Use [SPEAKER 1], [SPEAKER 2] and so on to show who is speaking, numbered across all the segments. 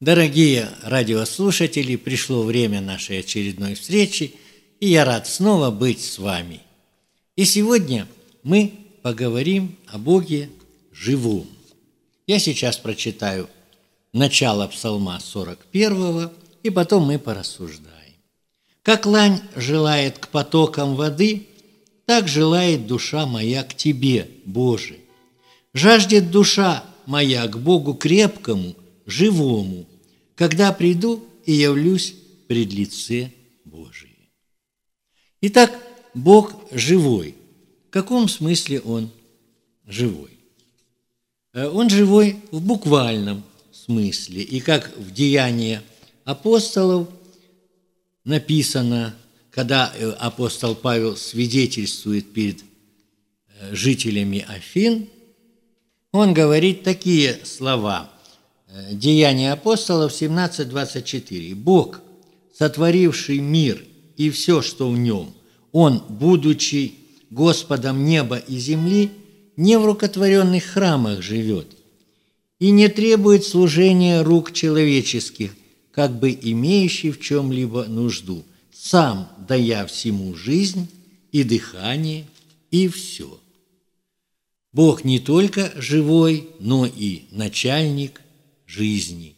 [SPEAKER 1] Дорогие радиослушатели, пришло время нашей очередной встречи, и я рад снова быть с вами. И сегодня мы поговорим о Боге живом. Я сейчас прочитаю начало Псалма 41, и потом мы порассуждаем. «Как лань желает к потокам воды, так желает душа моя к Тебе, Боже. Жаждет душа моя к Богу крепкому, живому, когда приду и явлюсь пред лице Божие». Итак, Бог живой. В каком смысле Он живой? Он живой в буквальном смысле. И как в Деянии апостолов написано, когда апостол Павел свидетельствует перед жителями Афин, он говорит такие слова. Деяния апостолов 17:24. «Бог, сотворивший мир и все, что в нем, Он, будучи Господом неба и земли, не в рукотворенных храмах живет и не требует служения рук человеческих, как бы имеющий в чем-либо нужду, сам дая всему жизнь и дыхание и все». Бог не только живой, но и начальник жизни.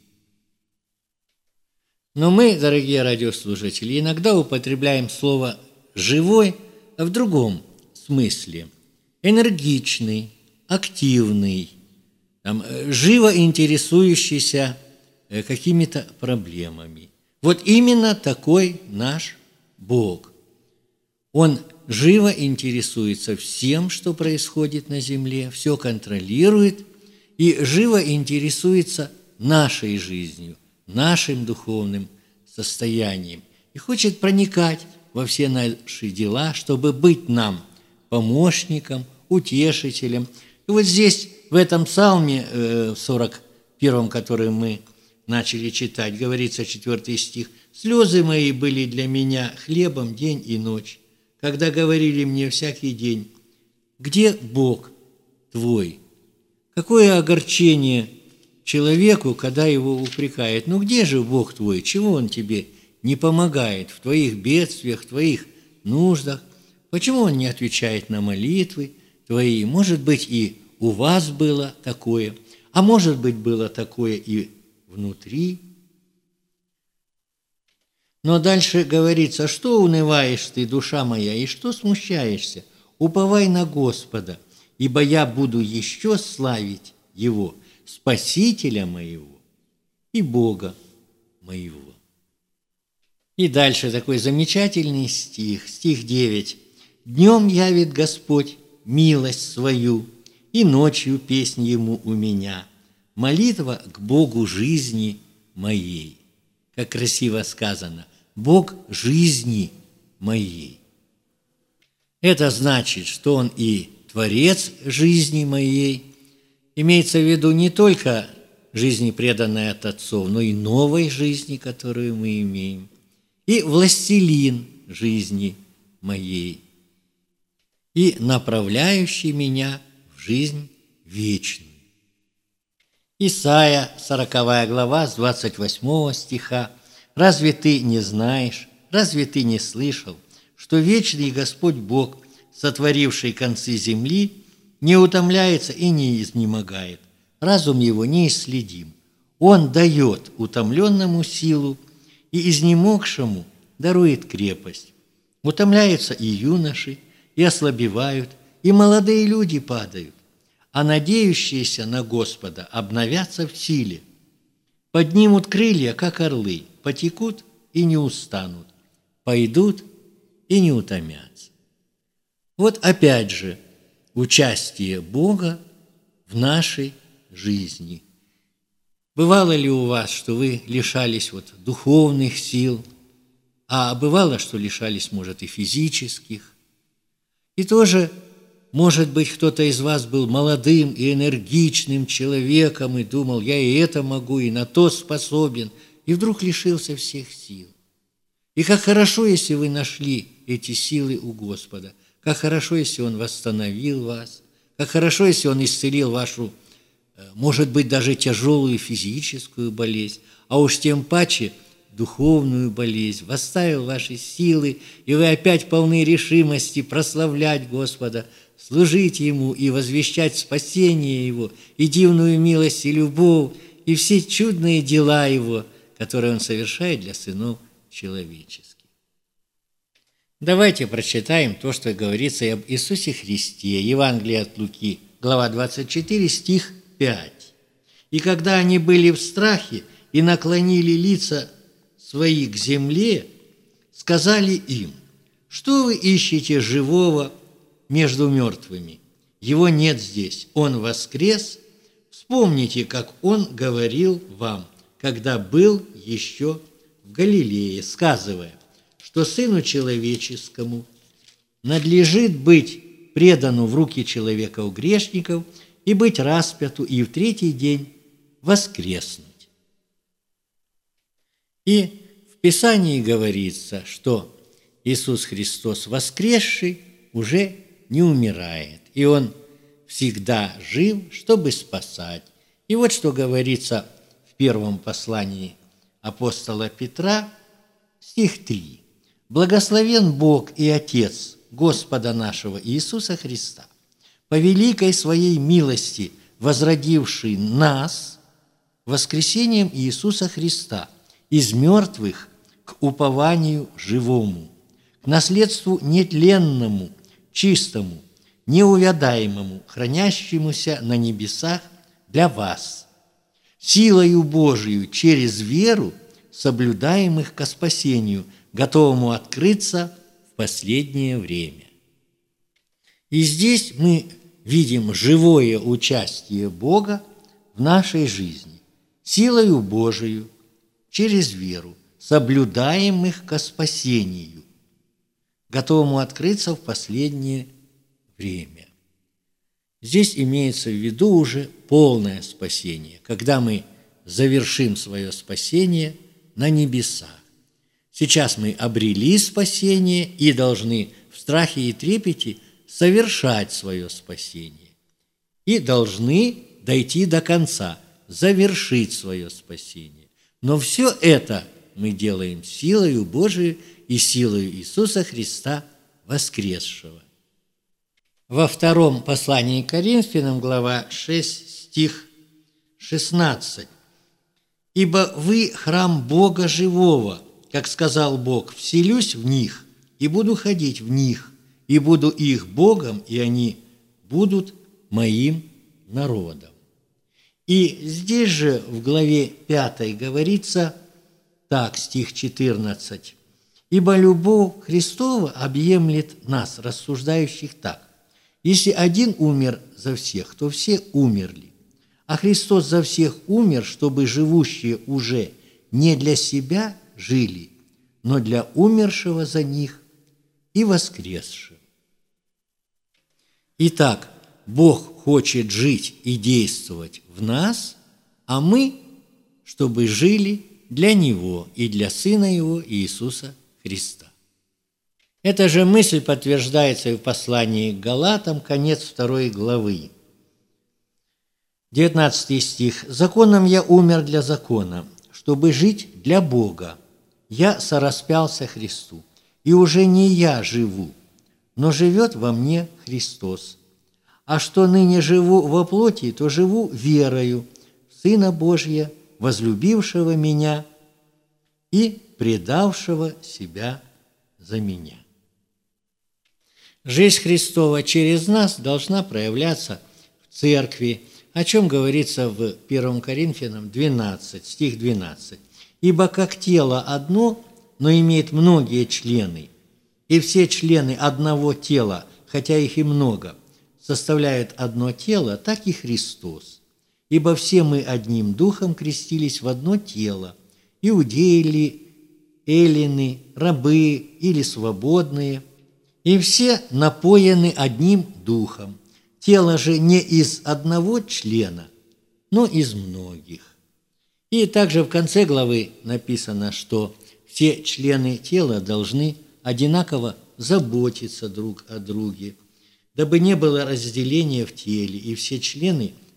[SPEAKER 1] Но мы, дорогие радиослушатели, иногда употребляем слово «живой» в другом смысле. Энергичный, активный, живо интересующийся какими-то проблемами. Вот именно такой наш Бог. Он живо интересуется всем, что происходит на земле, все контролирует и живо интересуется нашей жизнью, нашим духовным состоянием и хочет проникать во все наши дела, чтобы быть нам помощником, утешителем. И вот здесь, в этом псалме 41, который мы начали читать, говорится 4 стих: «Слезы мои были для меня хлебом день и ночь, когда говорили мне всякий день: где Бог твой?» Какое огорчение человеку, когда его упрекают: ну где же Бог твой, чего Он тебе не помогает в твоих бедствиях, в твоих нуждах? Почему Он не отвечает на молитвы твои? Может быть, и у вас было такое, а может быть, было такое и внутри. Но дальше говорится: что унываешь ты, душа моя, и что смущаешься? Уповай на Господа, ибо я буду еще славить Его, Спасителя моего и Бога моего». И дальше такой замечательный стих, стих 9. «Днем явит Господь милость свою, и ночью песнь Ему у меня, молитва к Богу жизни моей». Как красиво сказано: Бог жизни моей. Это значит, что Он и Творец жизни моей, имеется в виду не только жизни, преданной от отцов, но и новой жизни, которую мы имеем, и властелин жизни моей, и направляющий меня в жизнь вечную. Исайя, 40 глава, с 28 стиха. «Разве ты не знаешь, разве ты не слышал, что вечный Господь Бог, сотворивший концы земли, не утомляется и не изнемогает, разум его неисследим. Он дает утомленному силу, и изнемогшему дарует крепость. Утомляются и юноши, и ослабевают, и молодые люди падают, а надеющиеся на Господа обновятся в силе, поднимут крылья, как орлы, потекут и не устанут, пойдут и не утомятся». Вот опять же участие Бога в нашей жизни. Бывало ли у вас, что вы лишались духовных сил, а бывало, что лишались, может, и физических? И тоже, может быть, кто-то из вас был молодым и энергичным человеком и думал: я и это могу, и на то способен, и вдруг лишился всех сил. И как хорошо, если вы нашли эти силы у Господа, как хорошо, если Он восстановил вас, как хорошо, если Он исцелил вашу может быть, даже тяжелую физическую болезнь, а уж тем паче духовную болезнь, восставил ваши силы, и вы опять полны решимости прославлять Господа, служить Ему и возвещать спасение Его, и дивную милость и любовь, и все чудные дела Его, которые Он совершает для сынов человеческих. Давайте прочитаем то, что говорится об Иисусе Христе. Евангелие от Луки, глава 24, стих 5. «И когда они были в страхе и наклонили лица свои к земле, сказали им: что вы ищете живого между мертвыми? Его нет здесь, Он воскрес. Вспомните, как Он говорил вам, когда был еще в Галилее, сказывая, что Сыну Человеческому надлежит быть предану в руки человеков грешников и быть распяту, и в третий день воскреснуть». И в Писании говорится, что Иисус Христос воскресший уже не умирает, и Он всегда жив, чтобы спасать. И вот что говорится в первом послании апостола Петра, стих 3. «Благословен Бог и Отец Господа нашего Иисуса Христа, по великой Своей милости возродивший нас воскресением Иисуса Христа из мертвых к упованию живому, к наследству нетленному, чистому, неувядаемому, хранящемуся на небесах для вас, силою Божию через веру, соблюдаемых ко спасению, готовому открыться в последнее время». И здесь мы видим живое участие Бога в нашей жизни, силою Божию через веру, соблюдаемых ко спасению, готовому открыться в последнее время. Здесь имеется в виду уже полное спасение, когда мы завершим свое спасение на небесах. Сейчас мы обрели спасение и должны в страхе и трепете совершать свое спасение. И должны дойти до конца, завершить свое спасение. Но все это мы делаем силою Божией и силою Иисуса Христа воскресшего. Во втором послании к Коринфянам, глава 6, стих 16. «Ибо вы храм Бога живого, как сказал Бог, вселюсь в них и буду ходить в них, и буду их Богом, и они будут моим народом». И здесь же в главе 5 говорится так, стих 14. «Ибо любовь Христова объемлет нас, рассуждающих так: если один умер за всех, то все умерли. А Христос за всех умер, чтобы живущие уже не для себя жили, но для умершего за них и воскресшего». Итак, Бог хочет жить и действовать в нас, а мы, чтобы жили для Него и для Сына Его Иисуса Христа. Эта же мысль подтверждается и в послании к Галатам, конец 2 главы. 19 стих. «Законом я умер для закона, чтобы жить для Бога. Я сораспялся Христу, и уже не я живу, но живет во мне Христос. А что ныне живу во плоти, то живу верою в Сына Божия, возлюбившего меня и предавшего себя за меня». Жизнь Христова через нас должна проявляться в церкви, о чем говорится в 1 Коринфянам 12, стих 12. «Ибо как тело одно, но имеет многие члены, и все члены одного тела, хотя их и много, составляют одно тело, так и Христос. Ибо все мы одним духом крестились в одно тело, иудеи ли, эллины, рабы или свободные, и все напоены одним духом. Тело же не из одного члена, но из многих». И также в конце главы написано, что все члены тела должны одинаково заботиться друг о друге, дабы не было разделения в теле, и все члены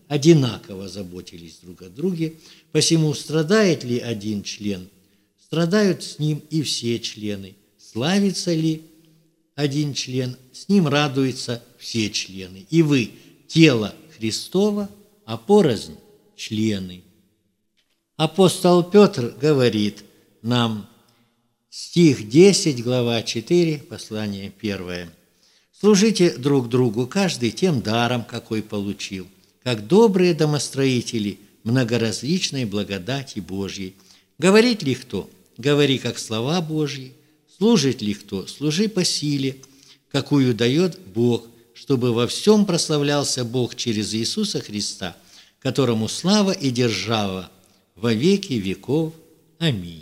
[SPEAKER 1] одинаково заботились друг о друге. Посему страдает ли один член, страдают с ним и все члены. Славится ли один член, с ним радуются все члены. И вы – тело Христово, а порознь – члены. Апостол Петр говорит нам, стих 10, глава 4, послание 1. «Служите друг другу, каждый тем даром, какой получил, как добрые домостроители многоразличной благодати Божьей. Говорит ли кто? Говори, как слова Божьи. Служит ли кто? Служи по силе, какую дает Бог, чтобы во всем прославлялся Бог через Иисуса Христа, которому слава и держава во веки веков. Аминь».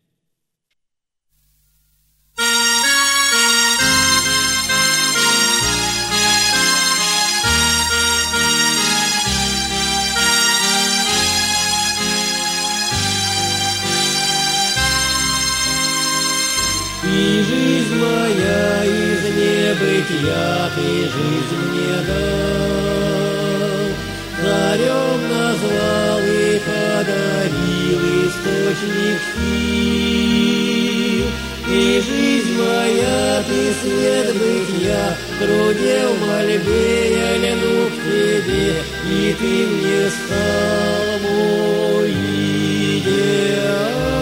[SPEAKER 2] И жизнь моя из небытия ты жизнь мне дал, царем назвал и подарил источник сил. И жизнь моя ты свет бытия, в труде в мольбе я льну к тебе, и ты мне стал мой идеал.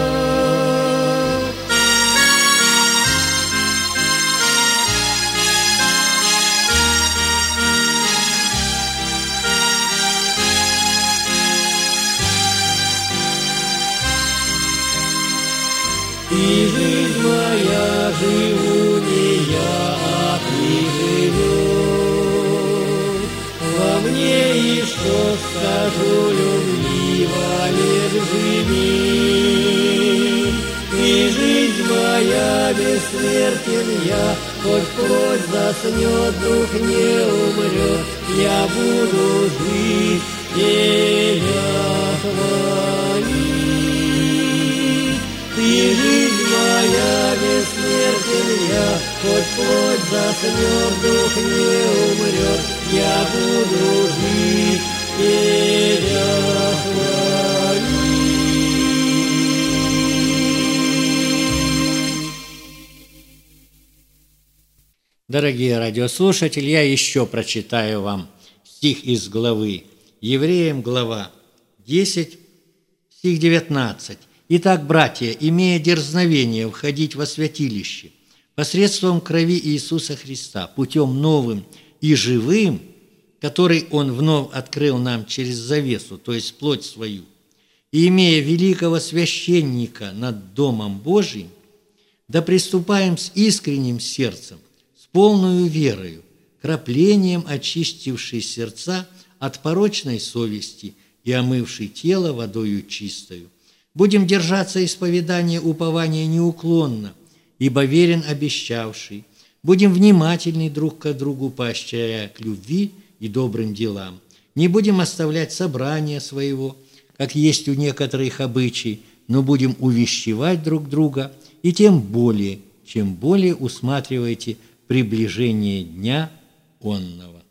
[SPEAKER 2] И жизнь моя живу не я, а ты живешь во мне, и что скажу любви, лишь живи. И жизнь моя бессмертен я, хоть плоть заснет, дух не умрет, я буду жить, тебя хвалить. И жизнь моя бессмертен я, хоть плоть заснет, дух не умрет, я буду жить, тебя хвалить.
[SPEAKER 1] Дорогие радиослушатели, я еще прочитаю вам стих из главы Евреям, глава 10, стих 19. «Итак, братья, имея дерзновение входить во святилище посредством крови Иисуса Христа, путем новым и живым, который Он вновь открыл нам через завесу, то есть плоть свою, и имея великого священника над Домом Божиим, да приступаем с искренним сердцем, с полною верою, краплением очистившей сердца от порочной совести и омывшей тело водою чистою. Будем держаться исповедания упования неуклонно, ибо верен обещавший. Будем внимательны друг к другу, поощряя к любви и добрым делам. Не будем оставлять собрания своего, как есть у некоторых обычай, но будем увещевать друг друга, и тем более, чем более усматриваете приближение дня онного».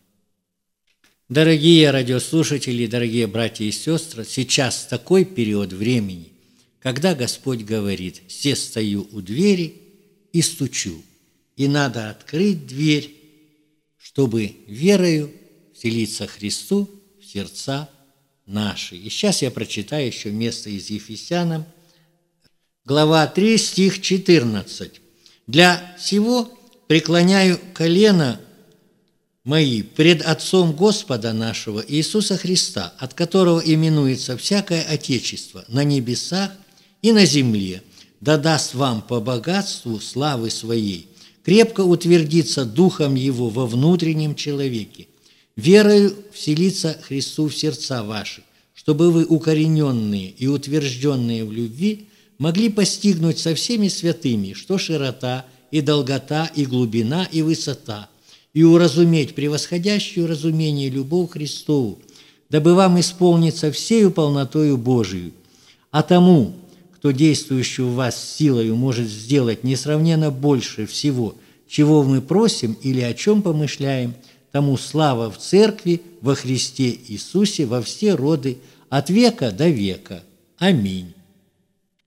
[SPEAKER 1] Дорогие радиослушатели, дорогие братья и сестры, сейчас такой период времени, когда Господь говорит: «Се стою у двери и стучу». И надо открыть дверь, чтобы верою вселиться Христу в сердца наши. И сейчас я прочитаю еще место из Ефесянам, глава 3, стих 14. «Для сего преклоняю колено мои пред Отцом Господа нашего Иисуса Христа, от которого именуется всякое Отечество на небесах и на земле, да даст вам по богатству славы Своей крепко утвердиться Духом Его во внутреннем человеке, верою вселиться Христу в сердца ваши, чтобы вы, укорененные и утвержденные в любви, могли постигнуть со всеми святыми, что широта и долгота и глубина и высота, и уразуметь превосходящую разумение любовь Христову, дабы вам исполниться всею полнотою Божию. А тому, кто действующий в вас силою может сделать несравненно больше всего, чего мы просим или о чем помышляем, тому слава в Церкви, во Христе Иисусе, во все роды, от века до века. Аминь.